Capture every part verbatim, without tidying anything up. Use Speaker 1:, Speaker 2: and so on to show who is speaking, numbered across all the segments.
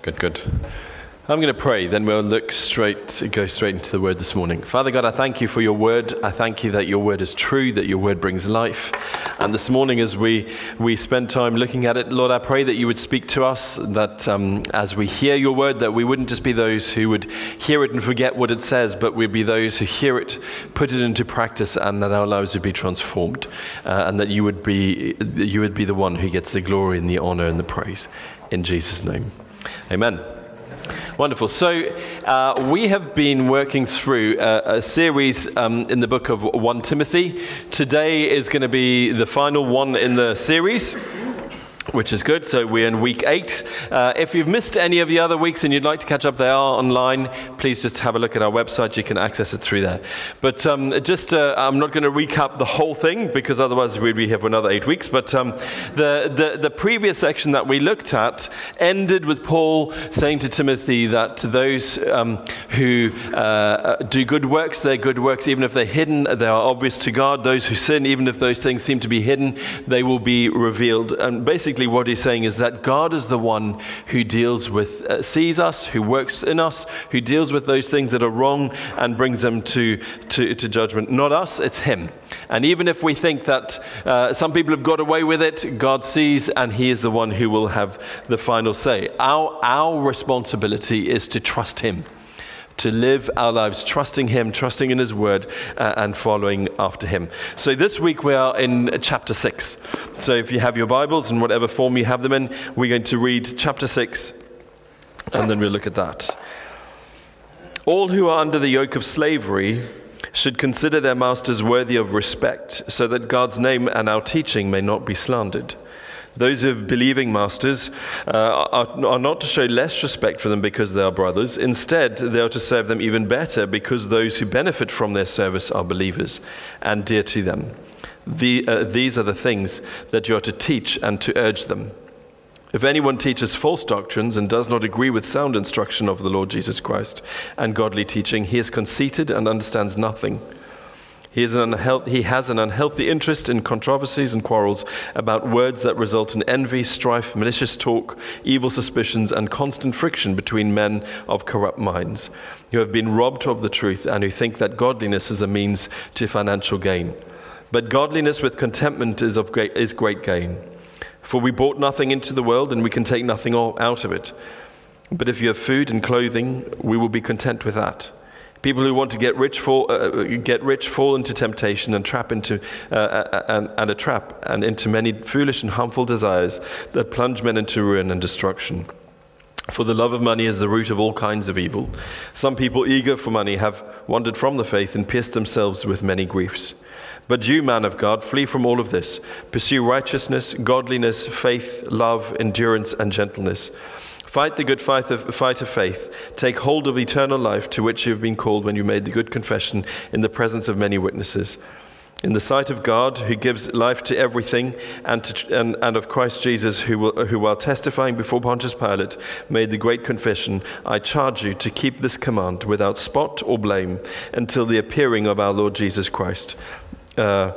Speaker 1: Good, good. I'm going to pray, then we'll look straight, go straight into the word this morning. Father God, I thank you for your word. I thank you that your word is true, that your word brings life. And this morning as we, we spend time looking at it, Lord, I pray that you would speak to us, that um, as we hear your word, that we wouldn't just be those who would hear it and forget what it says, but we'd be those who hear it, put it into practice, and that our lives would be transformed. Uh, and that you would be, you would be the one who gets the glory and the honor and the praise. In Jesus' name. Amen. Wonderful. So uh, we have been working through a, a series um, in the book of First Timothy. Today is going to be the final one in the series, which is good. So we're in week eight. Uh, if you've missed any of the other weeks and you'd like to catch up, they are online. Please just have a look at our website. You can access it through there. But um, just, uh, I'm not going to recap the whole thing because otherwise we'd be here for another eight weeks. But um, the, the, the previous section that we looked at ended with Paul saying to Timothy that those um, who uh, do good works, their good works, even if they're hidden, they are obvious to God. Those who sin, even if those things seem to be hidden, they will be revealed. And basically, what he's saying is that God is the one who deals with, uh, sees us, who works in us, who deals with those things that are wrong and brings them to, to, to judgment. Not us, it's him. And even if we think that uh, some people have got away with it, God sees and he is the one who will have the final say. Our, our responsibility is to trust him. To live our lives trusting him, trusting in his word, uh, and following after him. So this week we are in chapter six. So if you have your Bibles in whatever form you have them in, we're going to read chapter six, and then we'll look at that. All who are under the yoke of slavery should consider their masters worthy of respect, so that God's name and our teaching may not be slandered. Those of believing masters uh, are, are not to show less respect for them because they are brothers. Instead, they are to serve them even better because those who benefit from their service are believers and dear to them. The, uh, these are the things that you are to teach and to urge them. If anyone teaches false doctrines and does not agree with sound instruction of the Lord Jesus Christ and godly teaching, he is conceited and understands nothing. He, is an unhealthy, he has an unhealthy interest in controversies and quarrels about words that result in envy, strife, malicious talk, evil suspicions, and constant friction between men of corrupt minds, who have been robbed of the truth and who think that godliness is a means to financial gain. But godliness with contentment is of great, is great gain. For we brought nothing into the world, and we can take nothing out of it. But if you have food and clothing, we will be content with that. People who want to get rich fall, uh, get rich fall into temptation and trap into uh, and, and a trap and into many foolish and harmful desires that plunge men into ruin and destruction. For the love of money is the root of all kinds of evil. Some people eager for money have wandered from the faith and pierced themselves with many griefs. But you, man of God, flee from all of this. Pursue righteousness, godliness, faith, love, endurance, and gentleness. Fight the good fight of, fight of faith. Take hold of eternal life to which you have been called when you made the good confession in the presence of many witnesses. In the sight of God, who gives life to everything, and, to, and, and of Christ Jesus, who, will, who while testifying before Pontius Pilate, made the great confession, I charge you to keep this command without spot or blame until the appearing of our Lord Jesus Christ. Uh,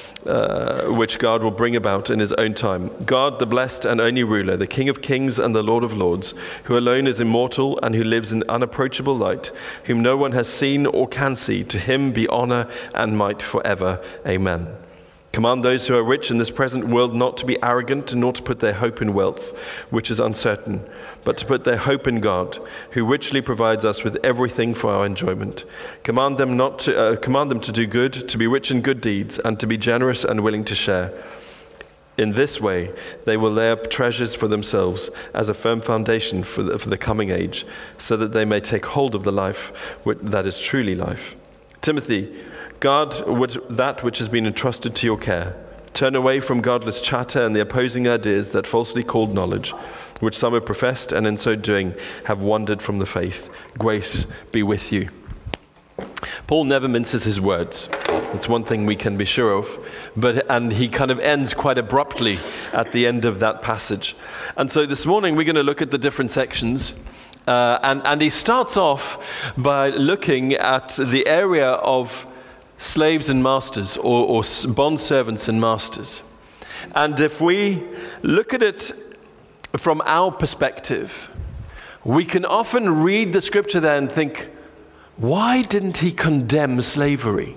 Speaker 1: Uh, which God will bring about in his own time. God, the blessed and only ruler, the King of kings and the Lord of lords, who alone is immortal and who lives in unapproachable light, whom no one has seen or can see, to him be honor and might forever. Amen. Command those who are rich in this present world not to be arrogant, nor to put their hope in wealth, which is uncertain, but to put their hope in God, who richly provides us with everything for our enjoyment. Command them not to uh, command them to do good, to be rich in good deeds, and to be generous and willing to share. In this way, they will lay up treasures for themselves as a firm foundation for the, for the coming age, so that they may take hold of the life that is truly life. Timothy, guard that which has been entrusted to your care. Turn away from godless chatter and the opposing ideas that falsely called knowledge, which some have professed and in so doing have wandered from the faith. Grace be with you. Paul never minces his words. That's one thing we can be sure of. But and he kind of ends quite abruptly at the end of that passage. And so this morning we're going to look at the different sections. Uh, and, and he starts off by looking at the area of slaves and masters, or, or bond servants and masters. And if we look at it from our perspective, we can often read the scripture there and think, why didn't he condemn slavery?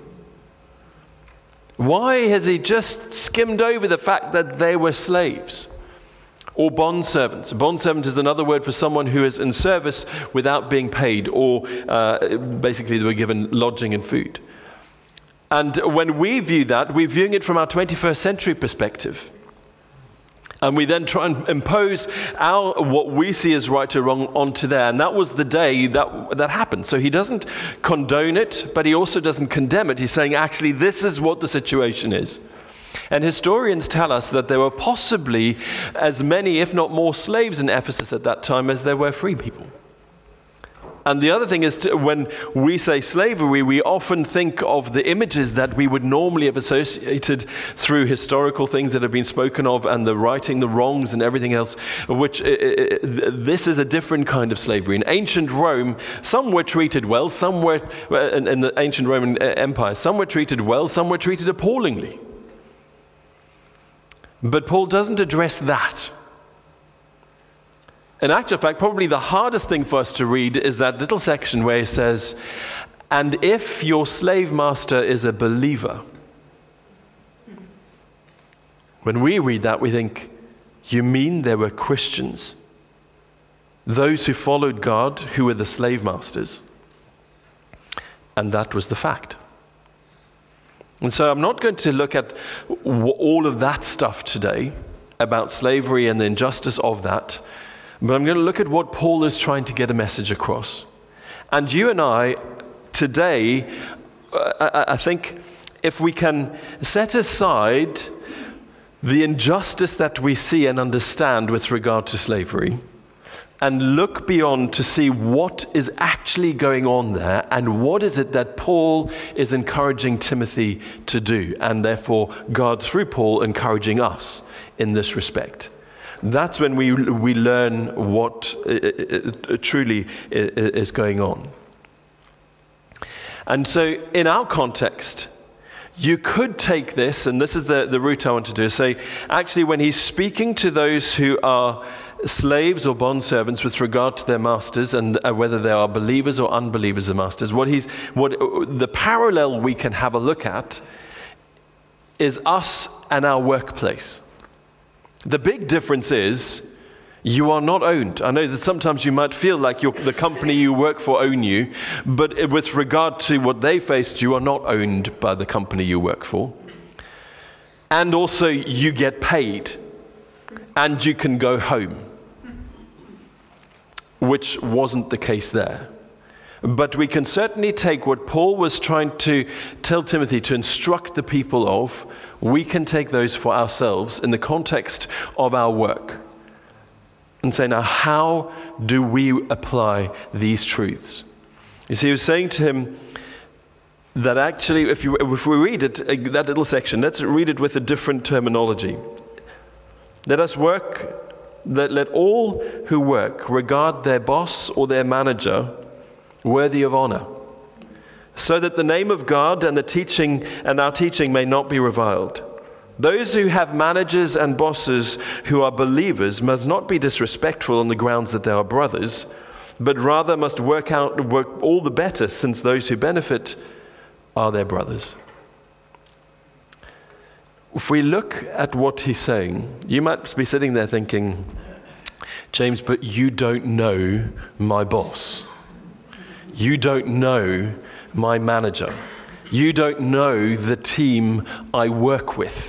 Speaker 1: Why has he just skimmed over the fact that they were slaves? Or bondservants. A bondservant is another word for someone who is in service without being paid, or uh, basically they were given lodging and food. And when we view that, we're viewing it from our twenty-first century perspective. And we then try and impose our what we see as right or wrong onto there. And that was the day that that happened. So he doesn't condone it, but he also doesn't condemn it. He's saying, actually, this is what the situation is. And historians tell us that there were possibly as many, if not more, slaves in Ephesus at that time as there were free people. And the other thing is, to, when we say slavery, we often think of the images that we would normally have associated through historical things that have been spoken of, and the righting the wrongs and everything else, which uh, uh, this is a different kind of slavery. In ancient Rome, some were treated well, some were, uh, in, in the ancient Roman Empire, some were treated well, some were treated appallingly. But Paul doesn't address that. In actual fact, probably the hardest thing for us to read is that little section where he says, and if your slave master is a believer. When we read that, we think, you mean there were Christians, those who followed God, who were the slave masters? And that was the fact. And so I'm not going to look at all of that stuff today about slavery and the injustice of that, but I'm going to look at what Paul is trying to get a message across. And you and I, today, uh, I think if we can set aside the injustice that we see and understand with regard to slavery, and look beyond to see what is actually going on there, and what is it that Paul is encouraging Timothy to do, and therefore God, through Paul, encouraging us in this respect. That's when we we learn what uh, uh, truly is going on. And so in our context, you could take this, and this is the, the route I want to do, say, actually when he's speaking to those who are slaves or bondservants with regard to their masters, and uh, whether they are believers or unbelievers of masters, what he's what uh, the parallel we can have a look at is us and our workplace. The big difference is you are not owned. I know that sometimes you might feel like you're, the company you work for own you, but with regard to what they faced, you are not owned by the company you work for. And also you get paid and you can go home, which wasn't the case there. But we can certainly take what Paul was trying to tell Timothy to instruct the people of, we can take those for ourselves in the context of our work. And say, now how do we apply these truths? You see, he was saying to him that actually, if, you, if we read it, that little section, let's read it with a different terminology. Let us work, let, let all who work regard their boss or their manager worthy of honor, so that the name of God and the teaching and our teaching may not be reviled. Those who have managers and bosses who are believers must not be disrespectful on the grounds that they are brothers, but rather must work out work all the better, since those who benefit are their brothers. If we look at what he's saying, you might be sitting there thinking, James, but you don't know my boss. You don't know my manager. You don't know the team I work with.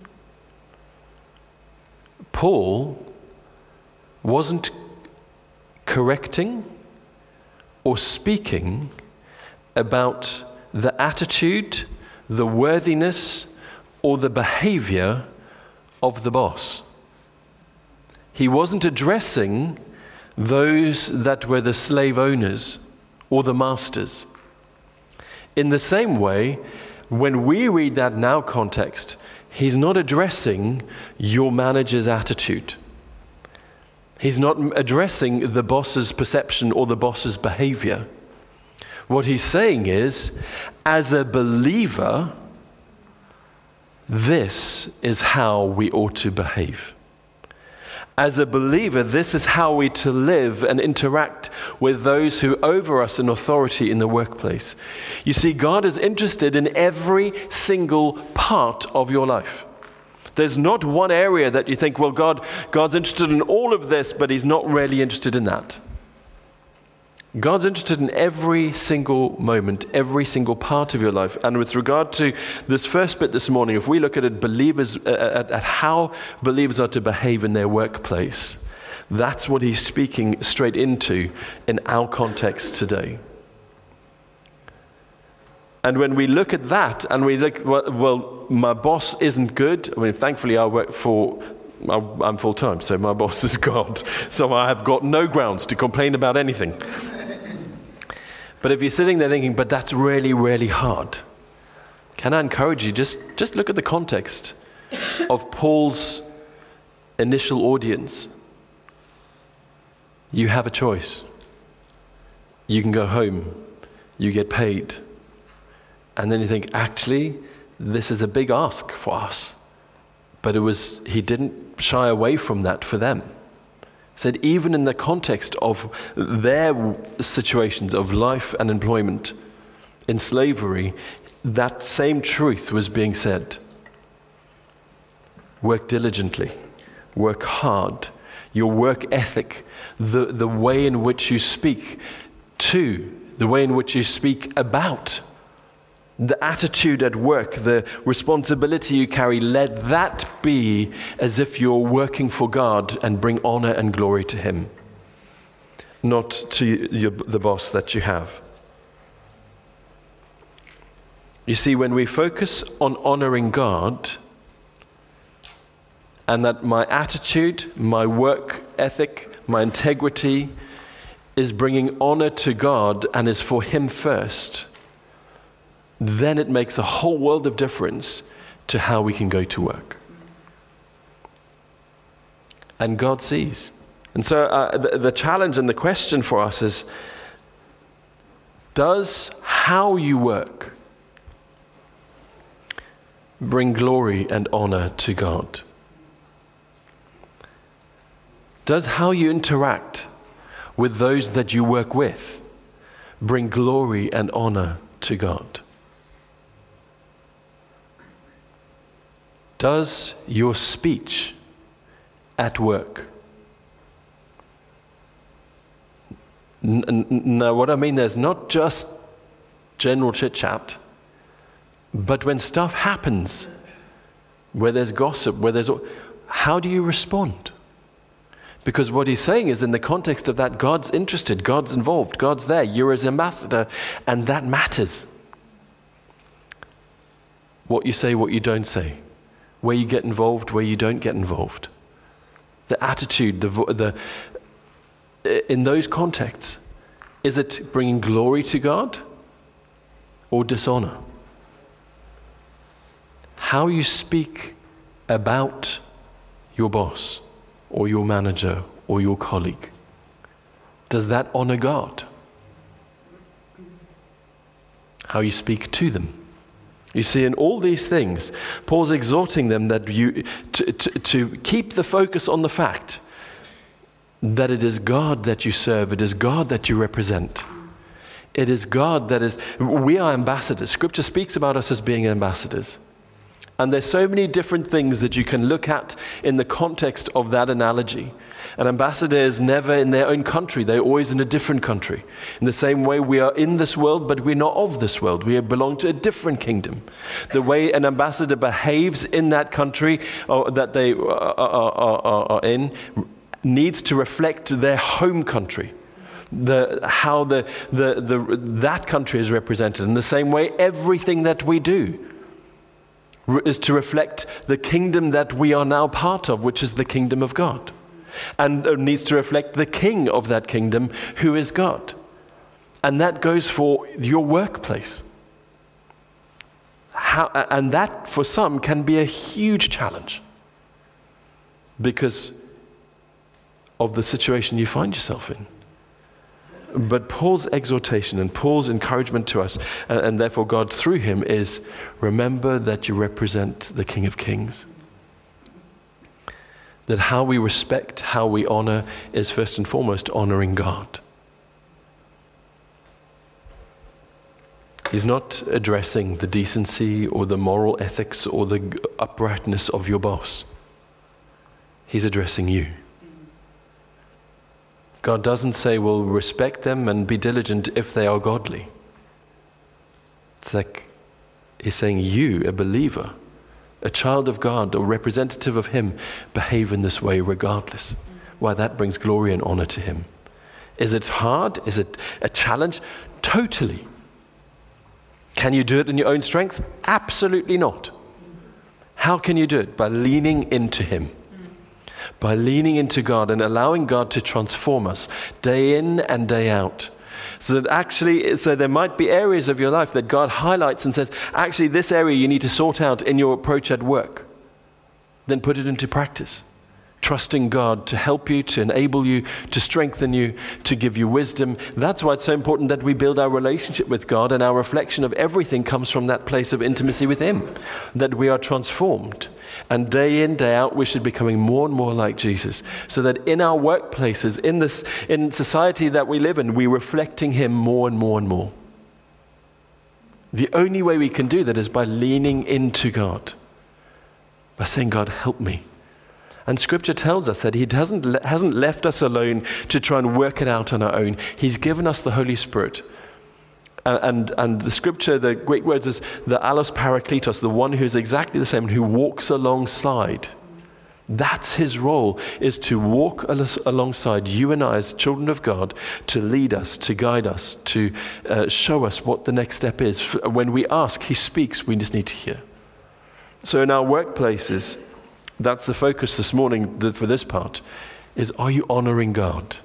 Speaker 1: Paul wasn't correcting or speaking about the attitude, the worthiness, or the behavior of the boss. He wasn't addressing those that were the slave owners or the masters. In the same way, when we read that in our context, he's not addressing your manager's attitude. He's not addressing the boss's perception or the boss's behavior. What he's saying is, as a believer, this is how we ought to behave. As a believer, this is how we to live and interact with those who are over us in authority in the workplace. You see, God is interested in every single part of your life. There's not one area that you think, well, God, God's interested in all of this, but he's not really interested in that. God's interested in every single moment, every single part of your life. And with regard to this first bit this morning, if we look at it, believers, uh, at, at how believers are to behave in their workplace, that's what he's speaking straight into in our context today. And when we look at that and we look, well, well my boss isn't good. I mean, thankfully I work for, I'm full-time, so my boss is God. So I have got no grounds to complain about anything. But if you're sitting there thinking, but that's really, really hard, can I encourage you, just, just look at the context of Paul's initial audience. You have a choice. You can go home. You get paid. And then you think, actually, this is a big ask for us. But it was, he didn't shy away from that for them. He said, even in the context of their situations of life and employment in slavery, that same truth was being said. Work diligently. Work hard. Your work ethic, the, the way in which you speak to, the way in which you speak about, the attitude at work, the responsibility you carry, let that be as if you're working for God and bring honor and glory to Him, not to your, the boss that you have. You see, when we focus on honoring God, and that my attitude, my work ethic, my integrity is bringing honor to God and is for Him first, then it makes a whole world of difference to how we can go to work. And God sees. And so uh, the, the challenge and the question for us is, does how you work bring glory and honor to God? Does how you interact with those that you work with bring glory and honor to God? Does your speech at work? N- n- now, what I mean there's not just general chit-chat, but when stuff happens, where there's gossip, where there's... how do you respond? Because what he's saying is, in the context of that, God's interested, God's involved, God's there, you're his ambassador, and that matters. What you say, what you don't say. Where you get involved, where you don't get involved. The attitude, the, the in those contexts, is it bringing glory to God or dishonor? How you speak about your boss or your manager or your colleague, does that honor God? How you speak to them. You see, in all these things, Paul's exhorting them that you to, to, to keep the focus on the fact that it is God that you serve, it is God that you represent. It is God that is, we are ambassadors. Scripture speaks about us as being ambassadors. And there's so many different things that you can look at in the context of that analogy. An ambassador is never in their own country. They're always in a different country. In the same way, we are in this world, but we're not of this world. We belong to a different kingdom. The way an ambassador behaves in that country or that they are, are, are, are in needs to reflect their home country. The, how the, the, the, that country is represented. In the same way, everything that we do is to reflect the kingdom that we are now part of, which is the kingdom of God. And needs to reflect the king of that kingdom, who is God. And that goes for your workplace. How, and that, for some, can be a huge challenge because of the situation you find yourself in. But Paul's exhortation and Paul's encouragement to us, and, and therefore God through him, is remember that you represent the King of Kings. That how we respect, how we honor is first and foremost honoring God. He's not addressing the decency or the moral ethics or the uprightness of your boss. He's addressing you. God doesn't say, well, respect them and be diligent if they are godly. It's like he's saying you, a believer, a child of God, a representative of him, behave in this way regardless. Why? That brings glory and honor to him. Is it hard? Is it a challenge? Totally. Can you do it in your own strength? Absolutely not. How can you do it? By leaning into him. By leaning into God and allowing God to transform us day in and day out. So that actually, so there might be areas of your life that God highlights and says, actually this area you need to sort out in your approach at work. Then put it into practice. Trusting God to help you, to enable you, to strengthen you, to give you wisdom. That's why it's so important that we build our relationship with God, and our reflection of everything comes from that place of intimacy with him. That we are transformed. And day in, day out, we should be becoming more and more like Jesus. So that in our workplaces, in this, in society that we live in, we're reflecting him more and more and more. The only way we can do that is by leaning into God. By saying, God, help me. And Scripture tells us that he doesn't, hasn't left us alone to try and work it out on our own. He's given us the Holy Spirit. And, and, and the Scripture, the Greek words is the allos parakletos, the one who's exactly the same, who walks alongside. That's his role, is to walk alongside you and I as children of God, to lead us, to guide us, to uh, show us what the next step is. When we ask, he speaks, we just need to hear. So in our workplaces, that's the focus this morning for this part, is are you honoring God?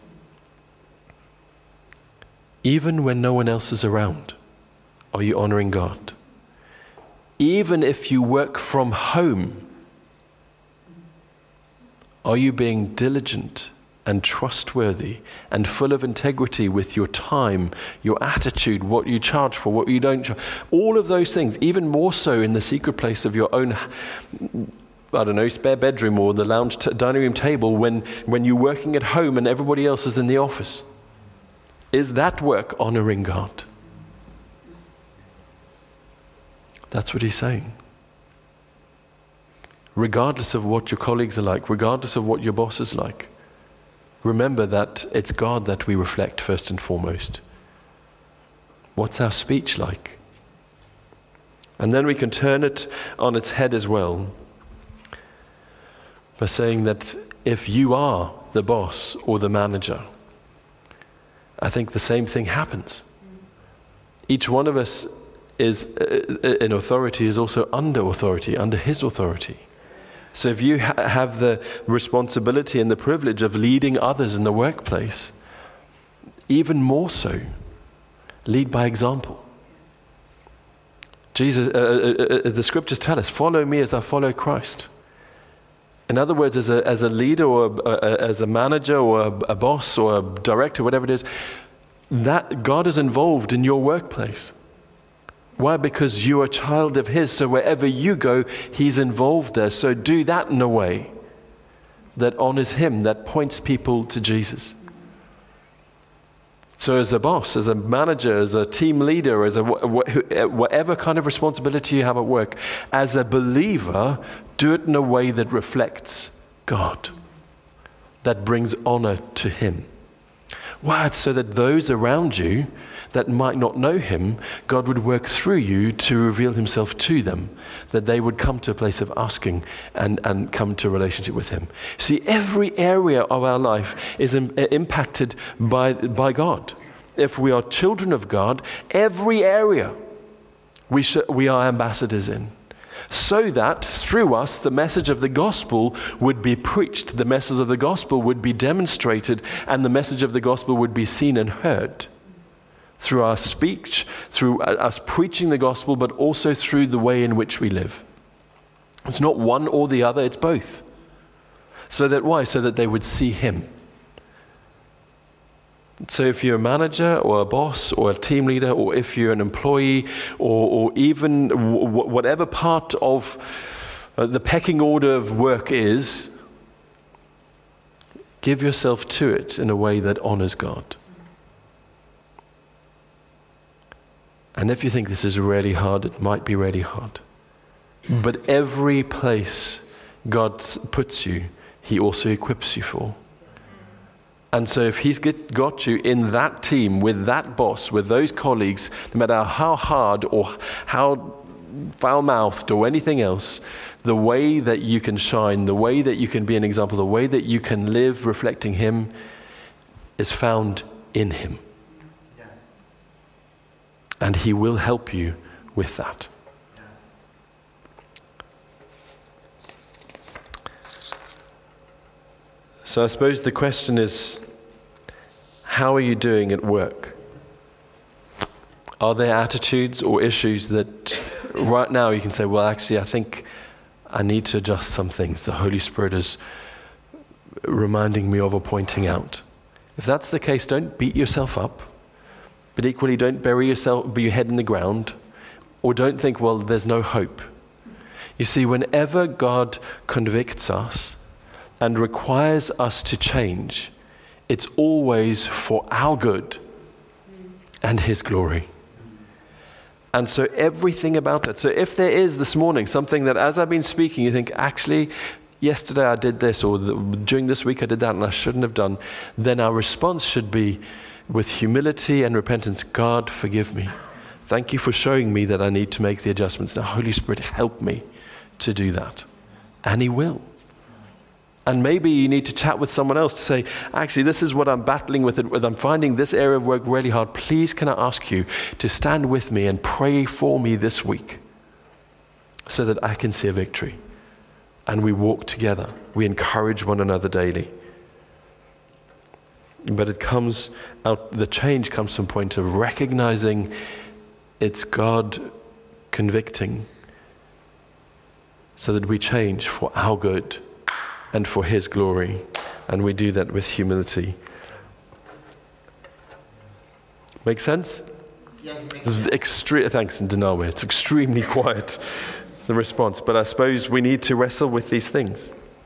Speaker 1: Even when no one else is around, are you honoring God? Even if you work from home, are you being diligent and trustworthy and full of integrity with your time, your attitude, what you charge for, what you don't charge? All of those things, even more so in the secret place of your own, I don't know, spare bedroom or the lounge t- dining room table when, when you're working at home and everybody else is in the office. Is that work honoring God? That's what he's saying. Regardless of what your colleagues are like, regardless of what your boss is like, remember that it's God that we reflect first and foremost. What's our speech like? And then we can turn it on its head as well by saying that if you are the boss or the manager, I think the same thing happens. Each one of us is uh, in authority, is also under authority, under his authority. So if you ha- have the responsibility and the privilege of leading others in the workplace, even more so, lead by example. Jesus, uh, uh, uh, the scriptures tell us, follow me as I follow Christ. In other words, as a, as a leader or a, a, as a manager or a, a boss or a director, whatever it is, that God is involved in your workplace. Why? Because you are a child of his, so wherever you go, he's involved there. So do that in a way that honors him, that points people to Jesus. So as a boss, as a manager, as a team leader, as a whatever kind of responsibility you have at work, as a believer, do it in a way that reflects God, that brings honor to him. Why? It's so that those around you that might not know him, God would work through you to reveal himself to them, that they would come to a place of asking and, and come to a relationship with him. See, every area of our life is im- impacted by, by God. If we are children of God, every area we, sh- we are ambassadors in. So that through us, the message of the gospel would be preached, the message of the gospel would be demonstrated, and the message of the gospel would be seen and heard. Through our speech, through us preaching the gospel, but also through the way in which we live. It's not one or the other, it's both. So that why? So that they would see him. So if you're a manager or a boss or a team leader, or if you're an employee, or, or even w- whatever part of uh, the pecking order of work is, Give yourself to it in a way that honors God. And if you think this is really hard, it might be really hard. But every place God puts you, he also equips you for. And so if he's get, got you in that team, with that boss, with those colleagues, no matter how hard or how foul-mouthed or anything else, the way that you can shine, the way that you can be an example, the way that you can live reflecting him is found in him. Yes. And he will help you with that. Yes. So I suppose the question is, how are you doing at work? Are there attitudes or issues that right now you can say, well, actually, I think I need to adjust some things the Holy Spirit is reminding me of or pointing out? If that's the case, don't beat yourself up, but equally don't bury yourself, be your head in the ground, or don't think, well, there's no hope. You see, whenever God convicts us and requires us to change, it's always for our good and his glory. And so everything about that. So if there is this morning something that as I've been speaking, you think, actually, yesterday I did this, or the, during this week I did that and I shouldn't have done, then our response should be with humility and repentance, God, forgive me. Thank you for showing me that I need to make the adjustments. Now, Holy Spirit, help me to do that. And he will. And maybe you need to chat with someone else to say, actually, this is what I'm battling with. It, I'm finding this area of work really hard. Please, can I ask you to stand with me and pray for me this week so that I can see a victory? And we walk together. We encourage one another daily. But it comes out, the change comes from a point of recognizing it's God convicting so that we change for our good and for his glory, and we do that with humility. Make sense?
Speaker 2: Yeah, it makes
Speaker 1: This is extre- thanks, Danawe. It's extremely quiet, the response, but I suppose we need to wrestle with these things.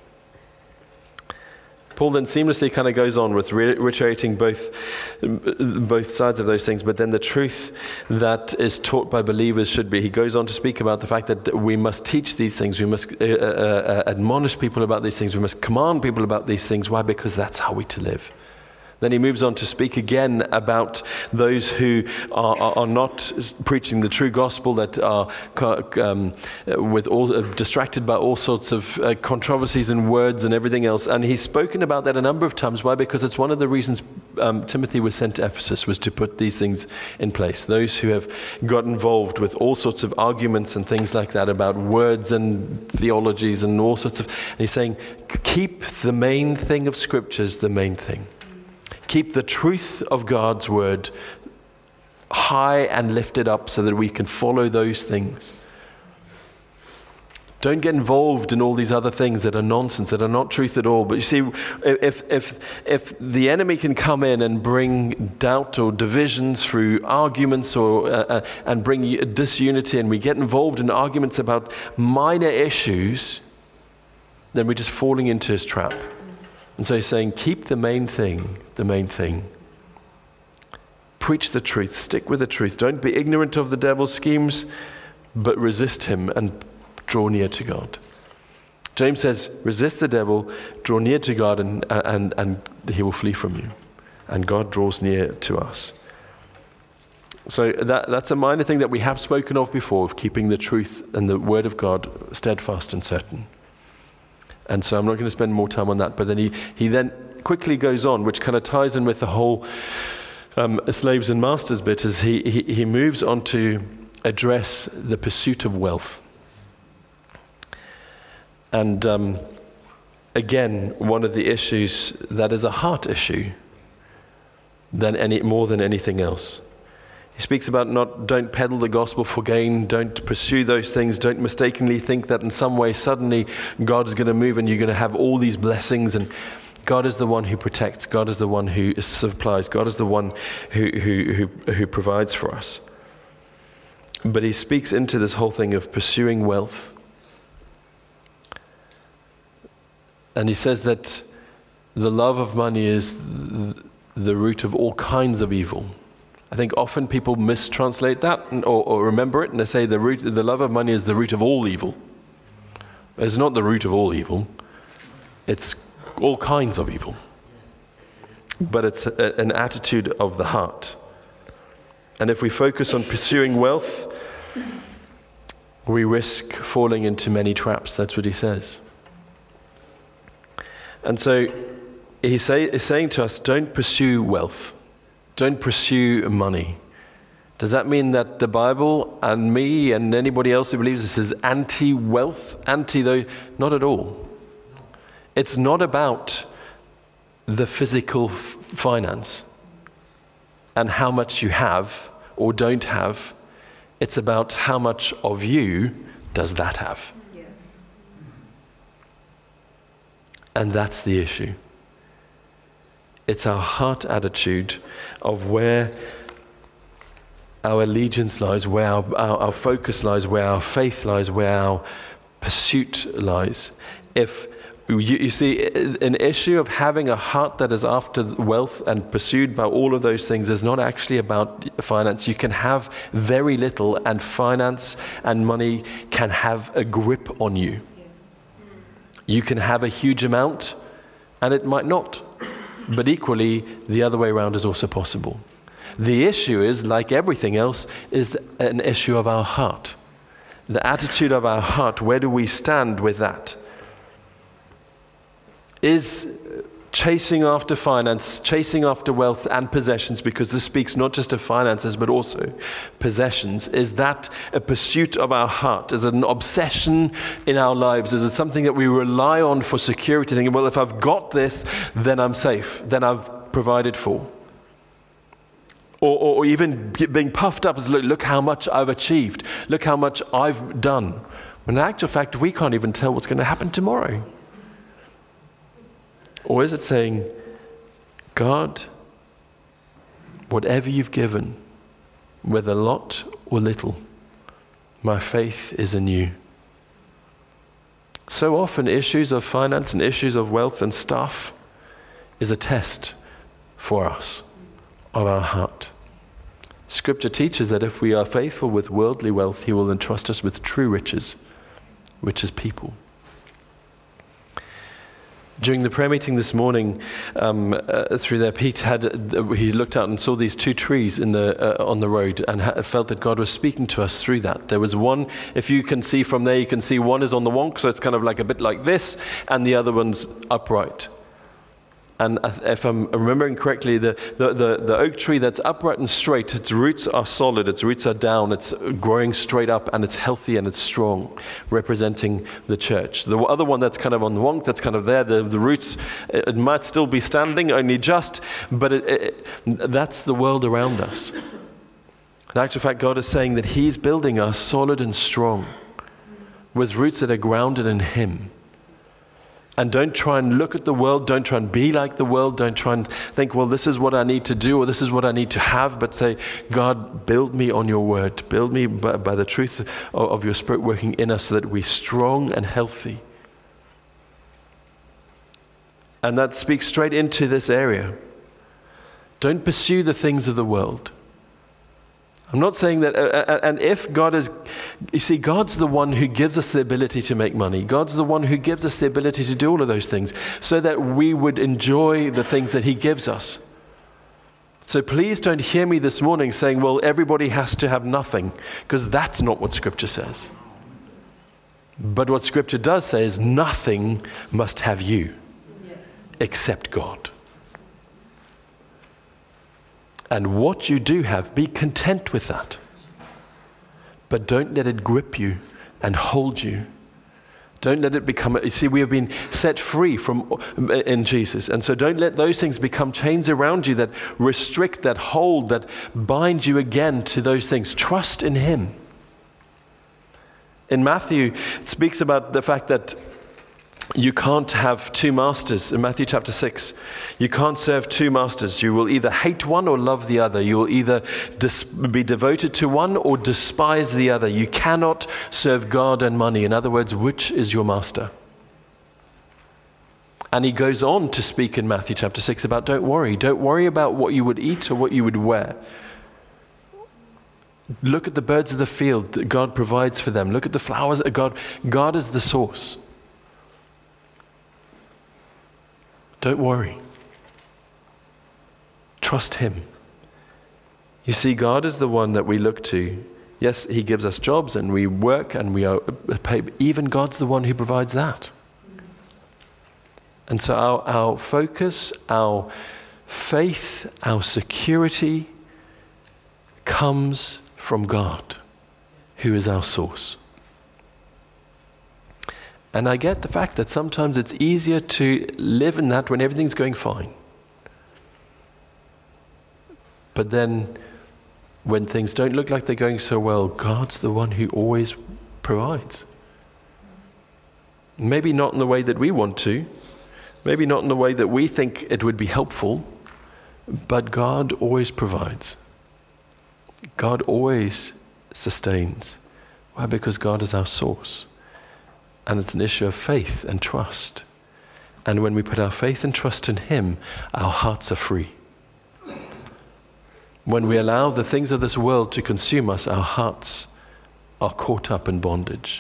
Speaker 1: Paul then seamlessly kind of goes on with reiterating both, both sides of those things, but then the truth that is taught by believers should be, he goes on to speak about the fact that we must teach these things, we must uh, uh, admonish people about these things, we must command people about these things. Why? Because that's how we to live. Then he moves on to speak again about those who are, are, are not preaching the true gospel, that are um, with all uh, distracted by all sorts of uh, controversies and words and everything else. And he's spoken about that a number of times. Why? Because it's one of the reasons um, Timothy was sent to Ephesus, was to put these things in place. Those who have got involved with all sorts of arguments and things like that about words and theologies and all sorts of... And he's saying, keep the main thing of Scriptures the main thing. Keep the truth of God's word high and lifted up so that we can follow those things. Don't get involved in all these other things that are nonsense, that are not truth at all. But you see, if if if the enemy can come in and bring doubt or divisions through arguments, or uh, and bring disunity, and we get involved in arguments about minor issues, then we're just falling into his trap. And so he's saying, keep the main thing, the main thing. Preach the truth, stick with the truth. Don't be ignorant of the devil's schemes, but resist him and draw near to God. James says, resist the devil, draw near to God, and, and, and he will flee from you. And God draws near to us. So that, that's a minor thing that we have spoken of before, of keeping the truth and the word of God steadfast and certain. And so I'm not going to spend more time on that. But then he, he then quickly goes on, which kind of ties in with the whole um, slaves and masters bit, as he, he, he moves on to address the pursuit of wealth. And um, again, one of the issues that is a heart issue than any more than anything else. He speaks about not, don't peddle the gospel for gain, don't pursue those things, don't mistakenly think that in some way suddenly God is going to move and you're going to have all these blessings. And God is the one who protects, God is the one who supplies, God is the one who who who, who provides for us. But he speaks into this whole thing of pursuing wealth. And he says that the love of money is th- the root of all kinds of evil. I think often people mistranslate that and, or, or remember it, and they say the root, the love of money is the root of all evil. It's not the root of all evil. It's all kinds of evil. But it's a, an attitude of the heart. And if we focus on pursuing wealth, we risk falling into many traps. That's what he says. And so he say, he's saying to us, don't pursue wealth. Don't pursue money. Does that mean that the Bible and me and anybody else who believes this is anti-wealth? Anti though? Not at all. It's not about the physical f- finance and how much you have or don't have. It's about how much of you does that have. Yeah. And that's the issue. It's our heart attitude of where our allegiance lies, where our, our, our focus lies, where our faith lies, where our pursuit lies. If you, you see, an issue of having a heart that is after wealth and pursued by all of those things is not actually about finance. You can have very little, and finance and money can have a grip on you. You can have a huge amount, and it might not. But equally, the other way around is also possible. The issue is, like everything else, is an issue of our heart. The attitude of our heart, where do we stand with that? Is chasing after finance, chasing after wealth and possessions, because this speaks not just of finances but also possessions, is that a pursuit of our heart? Is it an obsession in our lives? Is it something that we rely on for security, thinking, well, if I've got this, then I'm safe, then I've provided for? Or, or, or even being puffed up as, look, look how much I've achieved, look how much I've done. When in actual fact, we can't even tell what's going to happen tomorrow. Or is it saying, God, whatever you've given, whether lot or little, my faith is in you. So often issues of finance and issues of wealth and stuff is a test for us of our heart. Scripture teaches that if we are faithful with worldly wealth, he will entrust us with true riches, which is people. During the prayer meeting this morning, um, uh, through there, Pete had uh, he looked out and saw these two trees in the uh, on the road, and ha- felt that God was speaking to us through that. There was one, if you can see from there, you can see one is on the wonk, so it's kind of like a bit like this, and the other one's upright. And if I'm remembering correctly, the, the, the, the oak tree that's upright and straight, its roots are solid, its roots are down, it's growing straight up, and it's healthy and it's strong, representing the church. The other one that's kind of on the wonk, that's kind of there, the, the roots, it might still be standing, only just, but it, it, that's the world around us. In actual fact, God is saying that he's building us solid and strong, with roots that are grounded in him. And don't try and look at the world, don't try and be like the world, don't try and think, well, this is what I need to do, or this is what I need to have, but say, God, build me on your word, build me by, by the truth of, of your Spirit working in us, so that we're strong and healthy. And that speaks straight into this area. Don't pursue the things of the world. I'm not saying that, uh, and if God is, you see, God's the one who gives us the ability to make money. God's the one who gives us the ability to do all of those things, so that we would enjoy the things that he gives us. So please don't hear me this morning saying, well, everybody has to have nothing, because that's not what Scripture says. But what Scripture does say is nothing must have you except God. And what you do have, be content with that. But don't let it grip you and hold you. Don't let it become, you see, we have been set free from in Jesus. And so don't let those things become chains around you that restrict, that hold, that bind you again to those things. Trust in him. In Matthew, it speaks about the fact that you can't have two masters. In Matthew chapter six, you can't serve two masters. You will either hate one or love the other. You will either dis- be devoted to one or despise the other. You cannot serve God and money. In other words, which is your master? And he goes on to speak in Matthew chapter six about don't worry. Don't worry about what you would eat or what you would wear. Look at the birds of the field that God provides for them. Look at the flowers. God, God is the source. Don't worry. Trust him. You see, God is the one that we look to. Yes, he gives us jobs and we work and we are paid. Even God's the one who provides that. And so our, our focus, our faith, our security comes from God, who is our source. And I get the fact that sometimes it's easier to live in that when everything's going fine. But then when things don't look like they're going so well, God's the one who always provides. Maybe not in the way that we want to, maybe not in the way that we think it would be helpful, but God always provides. God always sustains. Why? Because God is our source. And it's an issue of faith and trust. And when we put our faith and trust in him, our hearts are free. When we allow the things of this world to consume us, our hearts are caught up in bondage.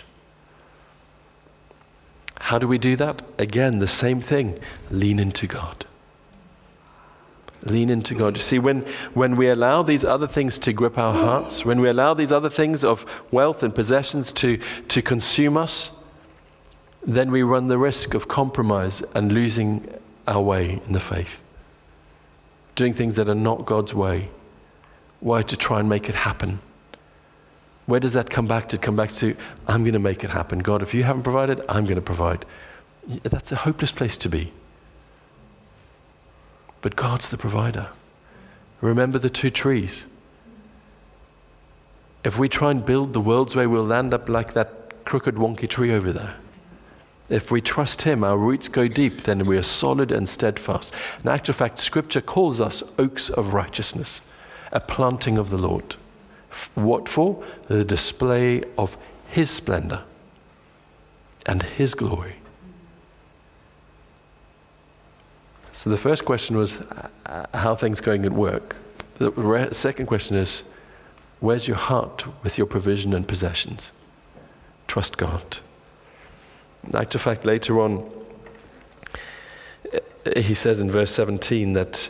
Speaker 1: How do we do that? Again, the same thing. Lean into God. Lean into God. You see, when, when we allow these other things to grip our hearts, when we allow these other things of wealth and possessions to, to consume us, then we run the risk of compromise and losing our way in the faith. Doing things that are not God's way. Why? To try and make it happen. Where does that come back to? Come back to, I'm going to make it happen. God, if you haven't provided, I'm going to provide. That's a hopeless place to be. But God's the provider. Remember the two trees. If we try and build the world's way, we'll land up like that crooked, wonky tree over there. If we trust him, our roots go deep, then we are solid and steadfast. In actual fact, Scripture calls us oaks of righteousness, a planting of the Lord. What for? The display of his splendor and his glory. So the first question was, uh, how things going at work? The re- second question is, where's your heart with your provision and possessions? Trust God. In actual fact, later on, he says in verse seventeen that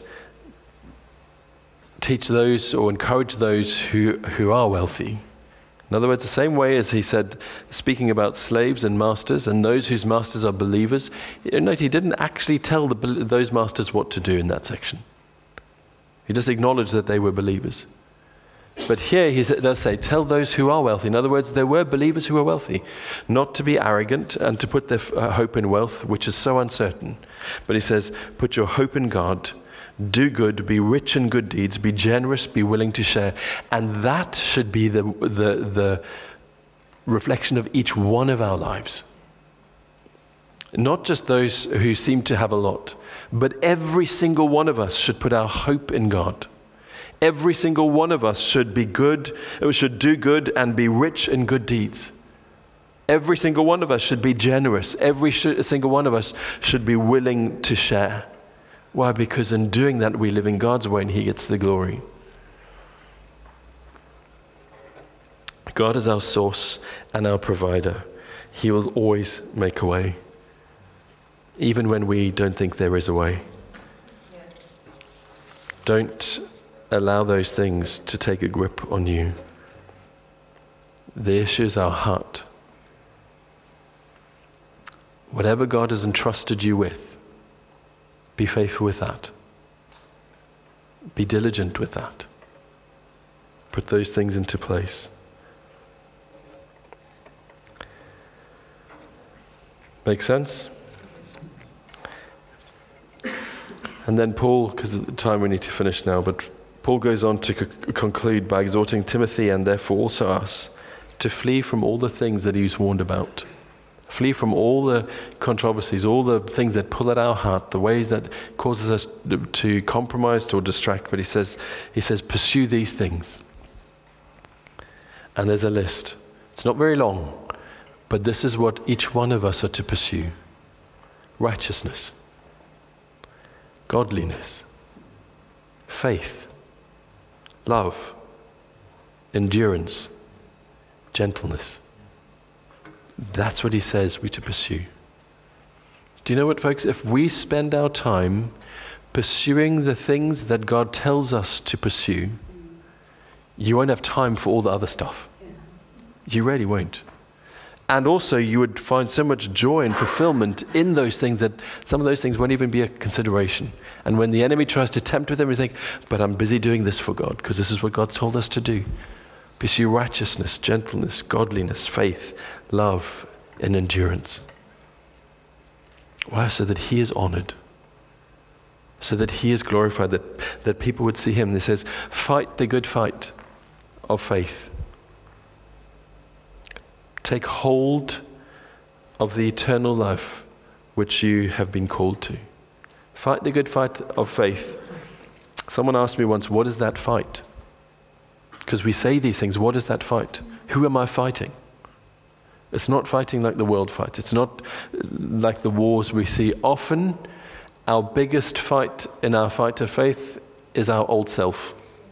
Speaker 1: teach those or encourage those who, who are wealthy. In other words, the same way as he said, speaking about slaves and masters and those whose masters are believers, note he didn't actually tell the, those masters what to do in that section. He just acknowledged that they were believers. But here he does say, tell those who are wealthy. In other words, there were believers who were wealthy, not to be arrogant and to put their hope in wealth, which is so uncertain. But he says, put your hope in God, do good, be rich in good deeds, be generous, be willing to share. And that should be the, the, the reflection of each one of our lives. Not just those who seem to have a lot, but every single one of us should put our hope in God. Every single one of us should be good, should do good and be rich in good deeds. Every single one of us should be generous. Every sh- single one of us should be willing to share. Why? Because in doing that, we live in God's way and he gets the glory. God is our source and our provider. He will always make a way, even when we don't think there is a way. Yeah. Don't allow those things to take a grip on you. The issue is our heart. Whatever God has entrusted you with, be faithful with that. Be diligent with that. Put those things into place. Make sense? And then Paul, because of the time we need to finish now, but Paul goes on to c- conclude by exhorting Timothy and therefore also us to flee from all the things that he's warned about. Flee from all the controversies, all the things that pull at our heart, the ways that causes us to compromise or distract. But he says, he says, pursue these things. And there's a list. It's not very long, but this is what each one of us are to pursue. Righteousness, godliness, faith, love, endurance, gentleness. That's what he says we're to pursue. Do you know what, folks? If we spend our time pursuing the things that God tells us to pursue, you won't have time for all the other stuff. You really won't. And also you would find so much joy and fulfillment in those things that some of those things won't even be a consideration. And when the enemy tries to tempt with them, we think, but I'm busy doing this for God because this is what God told us to do. Pursue righteousness, gentleness, godliness, faith, love, and endurance. Why? So that he is honored. So that he is glorified, that, that people would see him. And it says, fight the good fight of faith. Take hold of the eternal life which you have been called to. Fight the good fight of faith. Someone asked me once, what is that fight? Because we say these things, what is that fight? Who am I fighting? It's not fighting like the world fights. It's not like the wars we see. Often, our biggest fight in our fight of faith is our old self.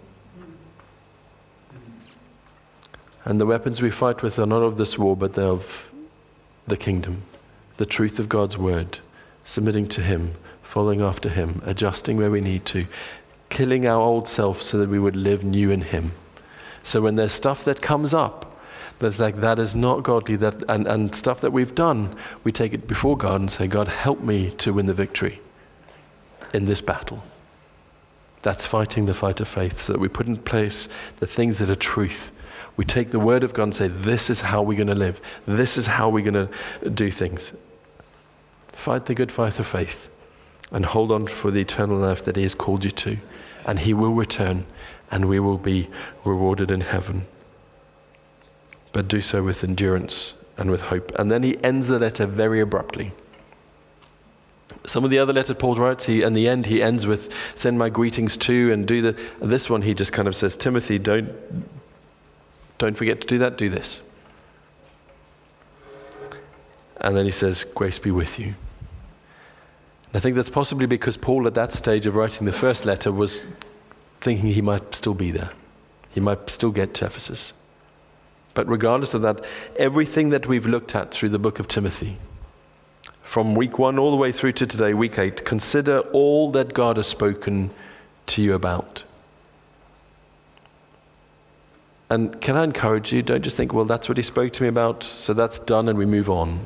Speaker 1: And the weapons we fight with are not of this war, but they're of the kingdom, the truth of God's word, submitting to him, following after him, adjusting where we need to, killing our old self so that we would live new in him. So when there's stuff that comes up, that's like, that is not godly, that and, and stuff that we've done, we take it before God and say, God, help me to win the victory in this battle. That's fighting the fight of faith, so that we put in place the things that are truth. We take the word of God and say, this is how we're going to live. This is how we're going to do things. Fight the good fight of faith and hold on for the eternal life that he has called you to. And he will return and we will be rewarded in heaven. But do so with endurance and with hope. And then he ends the letter very abruptly. Some of the other letters Paul writes, he, in the end, he ends with, send my greetings to, and do the, this one he just kind of says, Timothy, don't, don't forget to do that, do this. And then he says, grace be with you. And I think that's possibly because Paul at that stage of writing the first letter was thinking he might still be there. He might still get to Ephesus. But regardless of that, everything that we've looked at through the book of Timothy, from week one all the way through to today, week eight, consider all that God has spoken to you about. And can I encourage you, don't just think, well, that's what he spoke to me about, so that's done and we move on.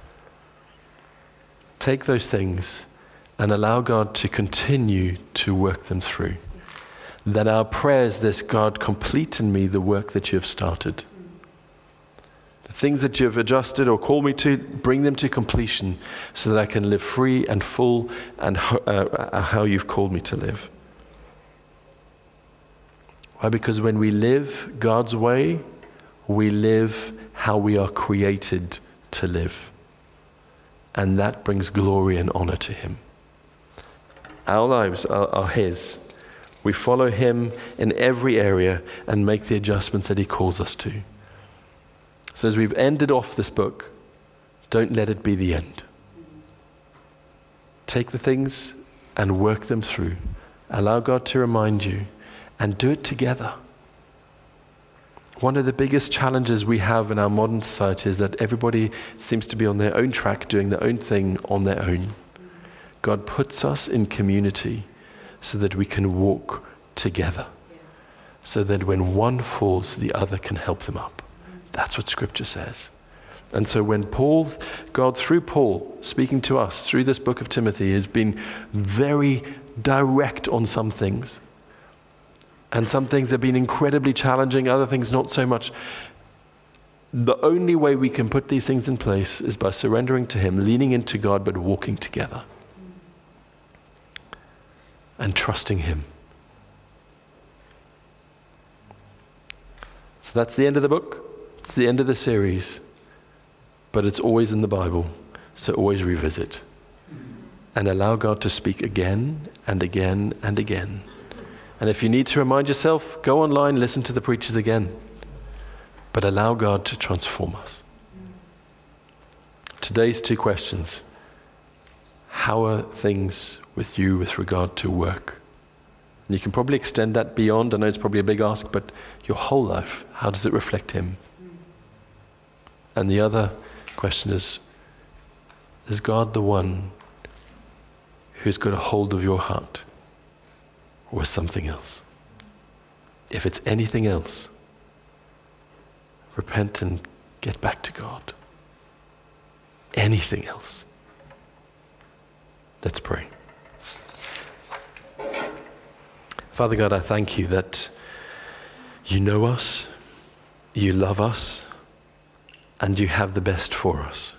Speaker 1: Take those things and allow God to continue to work them through. That our prayer is this, God, complete in me the work that you have started. The things that you have adjusted or called me to, bring them to completion so that I can live free and full and uh, how you've called me to live. Why? Because when we live God's way, we live how we are created to live. And that brings glory and honor to him. Our lives are, are his. We follow him in every area and make the adjustments that he calls us to. So as we've ended off this book, don't let it be the end. Take the things and work them through. Allow God to remind you and do it together. One of the biggest challenges we have in our modern society is that everybody seems to be on their own track, doing their own thing on their own. God puts us in community so that we can walk together. So that when one falls, the other can help them up. That's what Scripture says. And so when Paul, God through Paul, speaking to us through this book of Timothy, has been very direct on some things. And some things have been incredibly challenging, other things not so much. The only way we can put these things in place is by surrendering to him, leaning into God, but walking together. And trusting him. So that's the end of the book. It's the end of the series. But it's always in the Bible. So always revisit. And allow God to speak again and again and again. And if you need to remind yourself, go online, listen to the preachers again. But allow God to transform us. Today's two questions. How are things with you with regard to work? And you can probably extend that beyond. I know it's probably a big ask, but your whole life, how does it reflect him? And the other question is, is God the one who's got a hold of your heart, or something else? If it's anything else, repent and get back to God. Anything else. Let's pray. Father God, I thank you that you know us, you love us, and you have the best for us.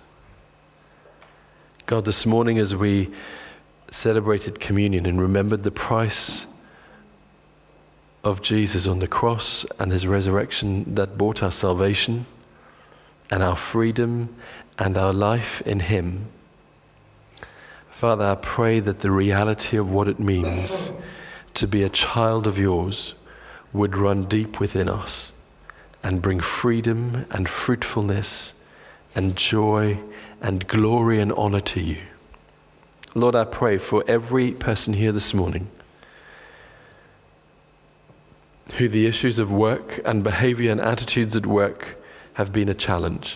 Speaker 1: God, this morning as we celebrated communion and remembered the price of Jesus on the cross and his resurrection that bought our salvation and our freedom and our life in him, Father, I pray that the reality of what it means to be a child of yours would run deep within us and bring freedom and fruitfulness and joy and glory and honor to you. Lord, I pray for every person here this morning who the issues of work and behavior and attitudes at work have been a challenge.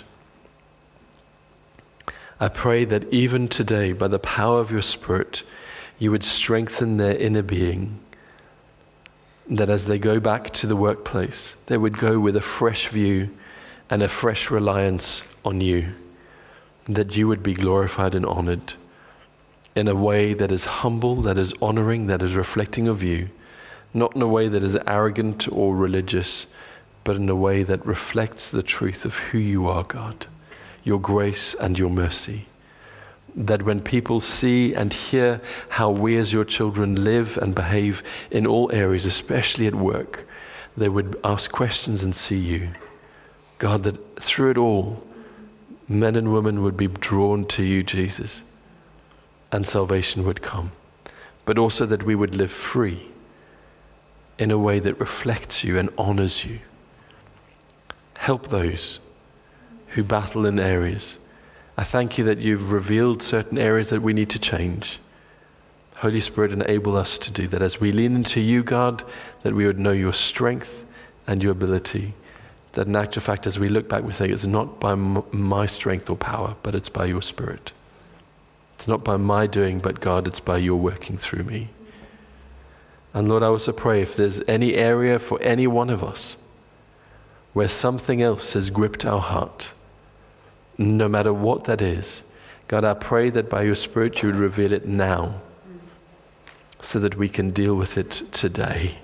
Speaker 1: I pray that even today, by the power of your Spirit, you would strengthen their inner being, that as they go back to the workplace, they would go with a fresh view and a fresh reliance on you, that you would be glorified and honored in a way that is humble, that is honoring, that is reflecting of you, not in a way that is arrogant or religious, but in a way that reflects the truth of who you are, God, your grace and your mercy. That when people see and hear how we as your children live and behave in all areas, especially at work, they would ask questions and see you. God, that through it all, men and women would be drawn to you, Jesus, and salvation would come. But also that we would live free in a way that reflects you and honors you. Help those who battle in areas. I thank you that you've revealed certain areas that we need to change. Holy Spirit, enable us to do that. As we lean into you, God, that we would know your strength and your ability. That in actual fact, as we look back, we say it's not by m- my strength or power, but it's by your Spirit. It's not by my doing, but God, it's by your working through me. And Lord, I also pray if there's any area for any one of us where something else has gripped our heart, no matter what that is, God, I pray that by your Spirit you would reveal it now so that we can deal with it today.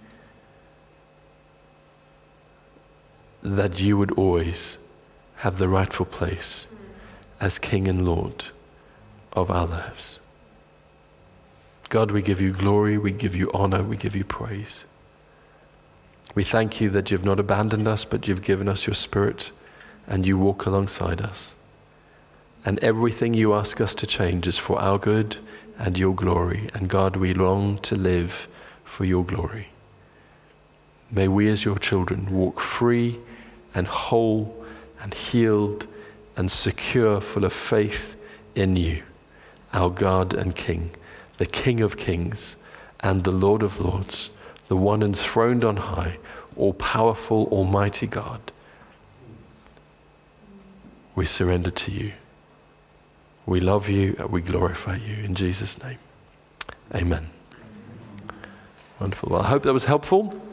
Speaker 1: That you would always have the rightful place as King and Lord of our lives. God, we give you glory, we give you honor, we give you praise. We thank you that you've not abandoned us, but you've given us your Spirit and you walk alongside us. And everything you ask us to change is for our good and your glory. And God, we long to live for your glory. May we as your children walk free and whole and healed and secure, full of faith in you, our God and King, the King of kings and the Lord of lords, the one enthroned on high, all-powerful, almighty God. We surrender to you. We love you and we glorify you in Jesus' name. Amen. Wonderful. Well, I hope that was helpful.